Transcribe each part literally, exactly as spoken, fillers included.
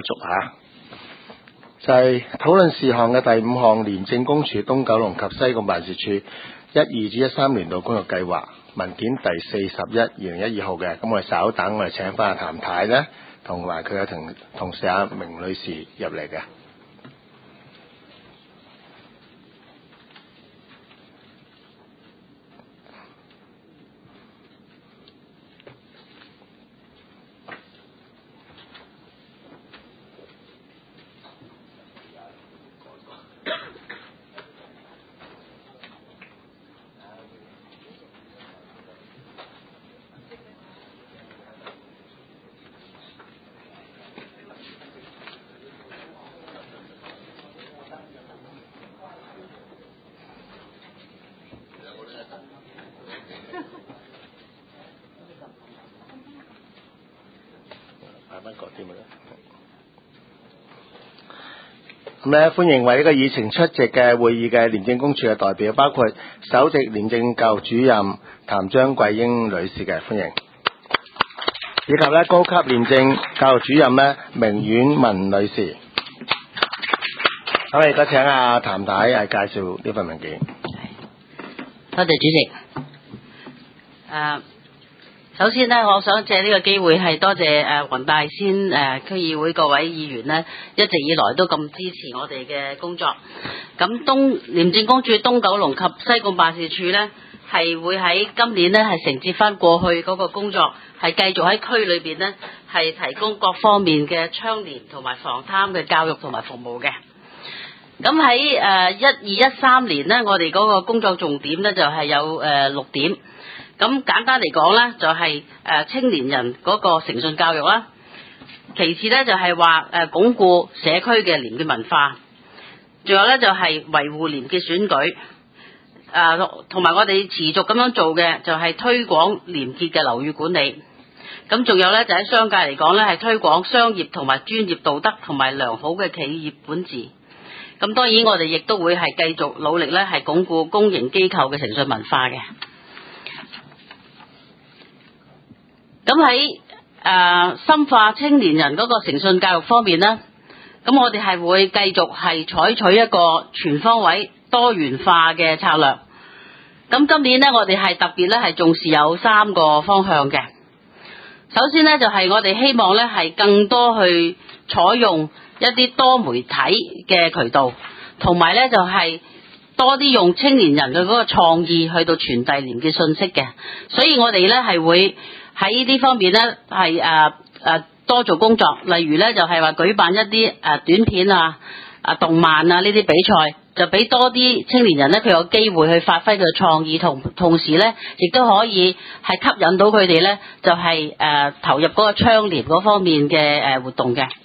續嚇。就係討論事項嘅第五項，廉政公署東九龍及西貢辦事處一二至一三年度工作計劃文件第四十一二零一二號嘅。咁我哋稍等，我哋請翻阿譚太咧，同埋佢嘅同同事阿明女士入嚟嘅。咁咧，歡迎為呢個議程出席嘅會議嘅廉政公署嘅代表，包括首席廉政教育主任譚張桂英女士嘅，歡迎，以及咧高級廉政教育主任咧明婉文女士。好，而家請阿譚太係介紹呢份文件。 多謝主席。誒、uh,。首先呢，我想借呢個機會係多謝誒黃大仙誒區議會各位議員呢，一直以來都咁支持我哋嘅工作。咁東廉政公署東九龍及西貢辦事處呢，係會喺今年呢係承接翻過去嗰個工作，係繼續喺區裏邊呢係提供各方面嘅倡廉同埋防貪嘅教育同埋服務嘅。咁喺誒一二一三年呢，我哋嗰個工作重點呢就係有誒六點。咁簡單嚟講呢，就係誒青年人嗰個誠信教育啦。其次呢，就係話誒鞏固社區嘅廉潔文化。仲有呢，就係維護廉潔選舉。誒同埋我哋持續咁樣做嘅就係推廣廉潔嘅樓宇管理。咁仲有呢，就喺商界嚟講呢，係推廣商業同埋專業道德同埋良好嘅企業管治。咁當然我哋亦都會係繼續努力呢，係鞏固公營機構嘅誠信文化嘅。咁喺誒深化青年人嗰個誠信教育方面呢，咁我哋係會繼續係採取一個全方位多元化嘅策略。咁今年呢，我哋係特別咧係重視有三個方向嘅。首先呢，就係我哋希望咧係更多去採用一啲多媒體嘅渠道，同埋咧就係多啲用青年人嘅嗰個創意去到傳遞廉潔信息嘅。所以我哋咧係會喺呢方面咧係誒誒多做工作，例如咧就係話舉辦一啲誒短片啊、啊動漫啊呢啲比賽，就俾多啲青年人咧佢有機會去發揮佢嘅創意，同同時咧亦都可以係吸引到佢哋咧就係、是、誒、呃、投入嗰個倡廉嗰方面嘅誒活動嘅。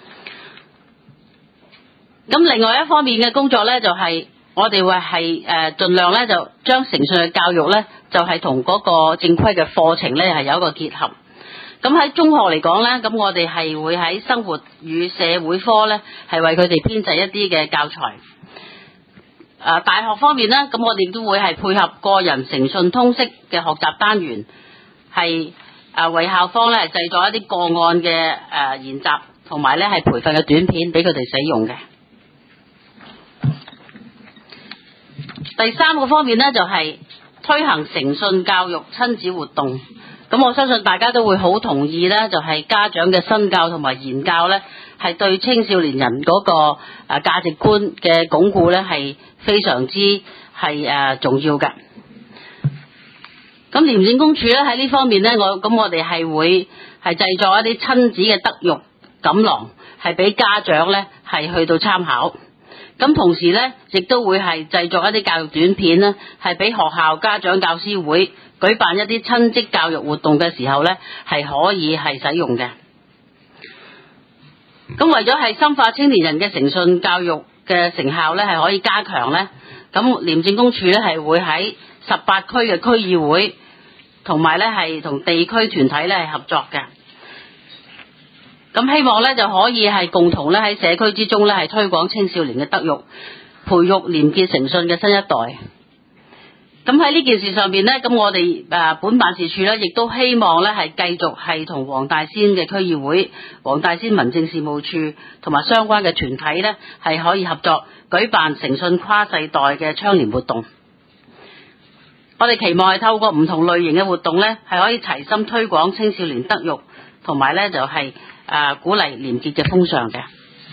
咁另外一方面嘅工作咧就係、是、我哋會係誒盡量咧就將誠信嘅教育咧就係同嗰個正規嘅課程咧係有一個結合。咁喺中學嚟講咧，咁我哋係會喺生活與社會科咧係為佢哋編製一啲嘅教材。誒大學方面咧，咁我哋都會係配合個人誠信通識嘅學習單元，係誒為校方咧製作一啲個案嘅誒研習，同埋咧係培訓嘅短片俾佢哋使用嘅。第三個方面咧就係、是、推行誠信教育親子活動。咁我相信大家都會好同意咧，就係、是、家長嘅身教同埋言教咧，係對青少年人嗰個誒價值觀嘅鞏固咧，係非常之係誒重要嘅。咁廉政公署咧喺呢方面咧，我咁我哋係會係製作一啲親子嘅德育錦囊，係俾家長咧係去到參考。咁同時咧，亦都會係製作一啲教育短片咧，係俾學校家長教師會舉辦一啲親職教育活動嘅時候咧，係可以係使用嘅。咁為咗係深化青年人嘅誠信教育嘅成效咧，係可以加強咧。咁廉政公署咧係會喺十八區嘅區議會同埋咧係同地區團體咧係合作嘅。咁希望咧就可以係共同咧喺社區之中咧係推廣青少年嘅德育，培育廉潔誠信嘅新一代。 咁喺呢件事上邊呢，咁我哋誒本辦事處呢，亦都希望呢係繼續係同黃大仙嘅區議會、黃大仙民政事務處同埋相關嘅團體呢，係可以合作舉辦誠信跨世代嘅倡廉活動。我哋期望係透過唔同類型嘅活動呢，係可以齊心推廣青少年德育，同埋呢就係誒鼓勵廉潔嘅風尚嘅。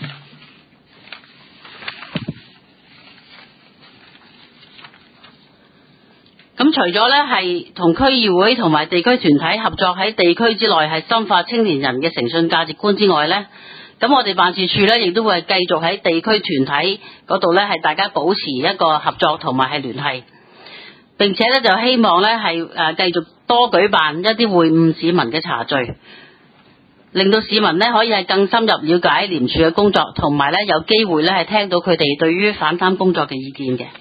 咁除咗咧係同區議會同埋地區團體合作喺地區之內係深化青年人嘅誠信價值觀之外咧，咁我哋辦事處咧亦都會係繼續喺地區團體嗰度咧係大家保持一個合作同埋係聯繫，並且咧就希望咧係誒繼續多舉辦一啲會晤市民嘅茶聚，令到市民咧可以係更深入了解廉署嘅工作，同埋咧有機會咧係聽到佢哋對於反貪工作嘅意見嘅。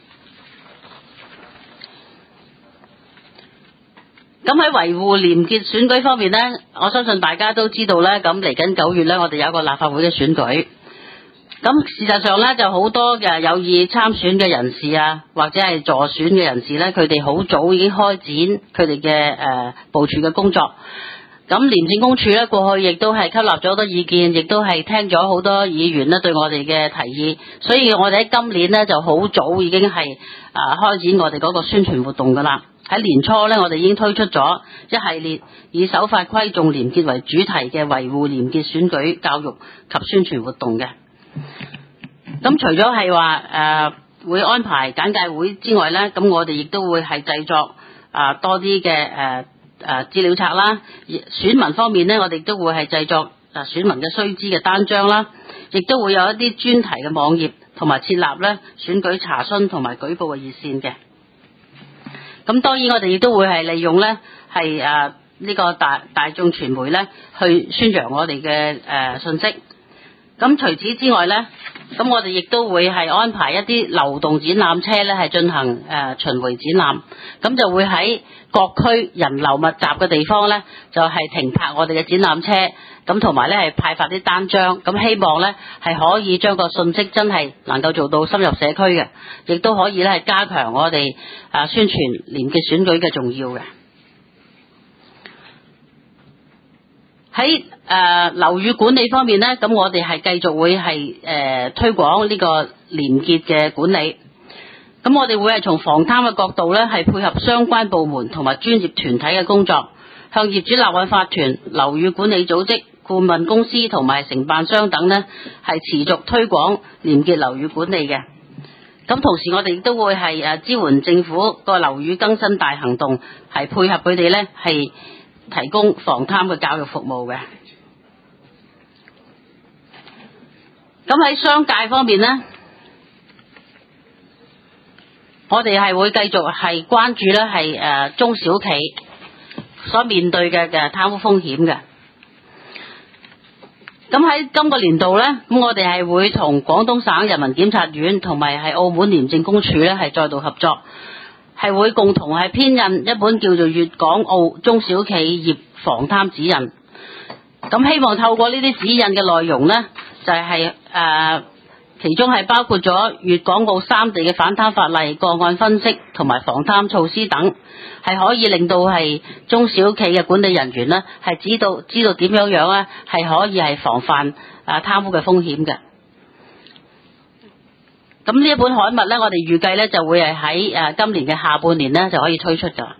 咁喺維護廉潔選舉方面呢，我相信大家都知道呢，咁嚟緊九月呢，我哋有一個立法會嘅選舉。咁事實上呢，就好多嘅有意參選嘅人士啊，或者係助選嘅人士呢，佢哋好早已經開展佢哋嘅誒部署嘅工作。咁廉政公署呢，過去亦都係吸納咗好多意見，亦都係聽咗好多議員呢對我哋嘅提議，所以我哋喺今年呢，就好早已經係誒開展我哋嗰個宣傳活動噶啦。喺年初呢，我哋已經推出咗一系列以守法規重廉潔為主題嘅維護廉潔選舉教育及宣傳活動嘅。咁除咗係話誒會安排簡介會之外呢，咁我哋亦都會係製作啊、呃、多啲嘅誒誒資料冊啦。選民方面呢，我哋都會係製作誒選民嘅須知嘅單張啦，亦都會有一啲專題嘅網頁，同埋設立呢選舉查詢同埋舉報嘅熱線嘅。咁當然我哋亦都會係利用呢係誒呢個大大眾傳媒呢去宣揚我哋嘅誒信息。咁除此之外呢，咁我哋亦都會係安排一啲流動展覽車呢係進行誒、呃、巡迴展覽，咁就會喺各區人流密集嘅地方呢，就係、是、停泊我哋嘅展覽車，咁同埋呢係派發啲單張，咁希望呢係可以將個信息真係能夠做到深入社區嘅，亦都可以呢係加強我哋啊宣傳廉潔選舉嘅重要嘅。喺誒樓宇管理方面呢，咁我哋係繼續會係誒、呃、推廣呢個廉潔嘅管理。咁我哋會係從防貪嘅角度呢，係配合相關部門同埋專業團體嘅工作，向業主立案法團、樓宇管理組織、顧問公司同埋承辦商等呢，係持續推廣廉潔樓宇管理嘅。咁同時我哋亦都會係誒支援政府個樓宇更新大行動，係配合佢哋呢係提供防貪嘅教育服務嘅。咁喺商界方面呢，我哋係會繼續係關注呢係誒中小企所面對嘅嘅貪污風險嘅。咁喺今個年度呢，咁我哋係會同廣東省人民檢察院同埋係澳門廉政公署呢係再度合作，係會共同係編印一本叫做《粵港澳中小企業防貪指引》。咁希望透過呢啲指引嘅內容呢，就係、是、誒、呃、其中係包括咗粵港澳三地嘅反貪法例、個案分析同埋防貪措施等，係可以令到係中小企嘅管理人員呢係知道知道點樣樣咧係可以係防範啊貪污嘅風險嘅。咁呢一本刊物呢，我哋預計呢就會係喺誒今年嘅下半年呢就可以推出㗎。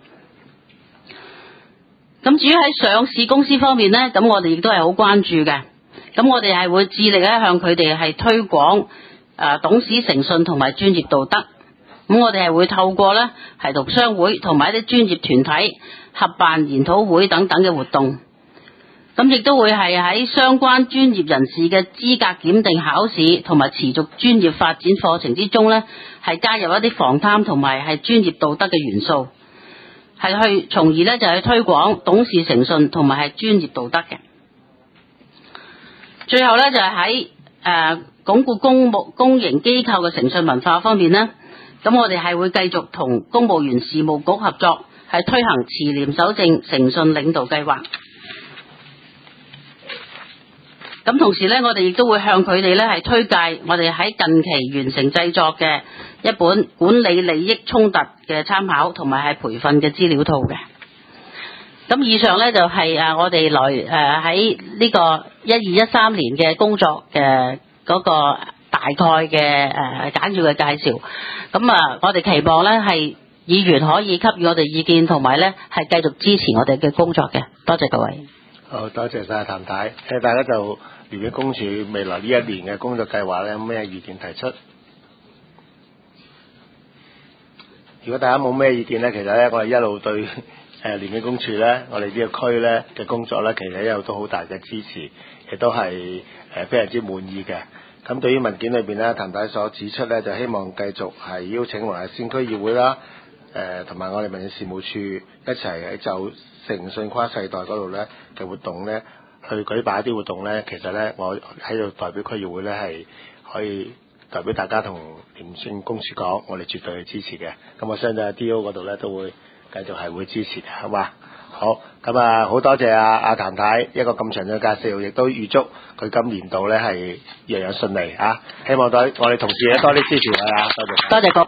咁至於喺上市公司方面呢，咁我哋亦都係好關注嘅。咁我哋係會致力咧向佢哋係推廣誒董事誠信同埋專業道德。咁我哋係會透過呢係同商會同埋一啲專業團體合辦研討會等等嘅活動。咁亦都會係喺相關專業人士嘅資格檢定考試同埋持續專業發展課程之中呢，係加入一啲防貪同埋係專業道德嘅元素，係去從而呢就係推廣董事誠信同埋係專業道德嘅。最後呢，就係喺誒鞏固公務公營機構嘅誠信文化方面呢，咁我哋係會繼續同公務員事務局合作，係推行慈廉守正誠信領導計劃。 咁同時咧，我哋亦都會向佢哋咧係推介我哋喺近期完成製作嘅一本管理利益衝突嘅參考同埋係培訓嘅資料套嘅。咁以上咧就係誒我哋來誒喺呢個一二一三年嘅工作嘅嗰個大概嘅誒簡要嘅介紹。咁啊，我哋期望咧係議員可以給予我哋意見，同埋咧係繼續支持我哋嘅工作嘅。多謝各位。 好，多謝晒譚太。誒，大家就廉政公署未來呢一年嘅工作計劃咧，有咩意見提出？如果大家冇咩意見咧，其實咧我哋一路對誒廉政公署咧，我哋呢個區咧嘅工作咧，其實一路都好大嘅支持，亦都係誒非常之滿意嘅。咁對於文件裏邊咧，譚太所指出咧，就希望繼續係邀請華先區議會啦，誒同埋我哋民政事務處一齊喺就誠信跨世代嗰度咧嘅活動咧，去舉辦一啲活動咧，其實咧我喺度代表區議會咧係可以代表大家同廉政公署講，我哋絕對去支持嘅。咁我相信喺 D O 嗰度咧都會繼續係會支持嘅，好嘛？好，咁啊好多謝阿阿譚太一個咁長嘅介紹，亦都預祝佢今年度咧係樣樣順利啊！希望對我哋同事咧多啲支持佢啊！多謝， 多謝各位。